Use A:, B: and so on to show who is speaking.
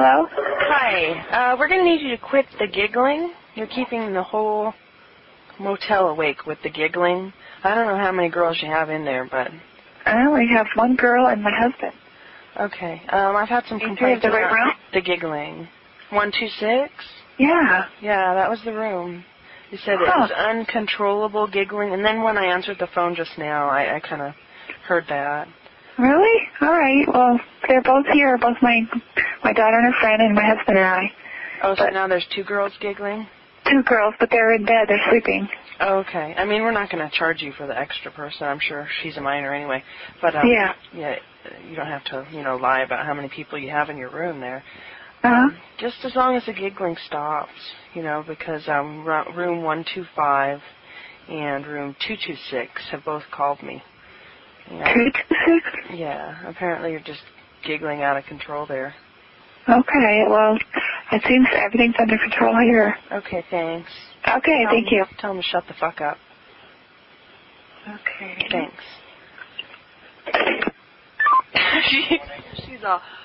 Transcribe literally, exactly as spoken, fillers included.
A: Hello?
B: Hi. Uh, we're going to need you to quit the giggling. You're keeping the whole motel awake with the giggling. I don't know how many girls you have in there, but...
A: I only have one girl and my husband.
B: Okay. Um, I've had some
A: You
B: complaints
A: the right
B: about
A: room?
B: the giggling. one two six?
A: Yeah.
B: Yeah, that was the room. You said
A: huh.
B: it was uncontrollable giggling, and then when I answered the phone just now, I, I kind of heard that.
A: Really? All right. Well, they're both here, both my my daughter and her friend and my husband and I.
B: Oh, so
A: but
B: now there's two girls giggling?
A: Two girls, but they're in bed. They're sleeping.
B: Okay. I mean, we're not going to charge you for the extra person. I'm sure she's a minor anyway. But, um,
A: yeah.
B: yeah, you don't have to, you know, lie about how many people you have in your room there.
A: Uh-huh.
B: Um, just as long as the giggling stops, you know, because um, room one two five and room two two six have both called me. You know,
A: two two six?
B: Yeah, apparently you're just giggling out of control there.
A: Okay, well, it seems everything's under control here.
B: Okay, thanks.
A: Okay,
B: tell
A: thank
B: them,
A: you.
B: Tell them to shut the fuck up.
A: Okay.
B: Thanks. she, she's all...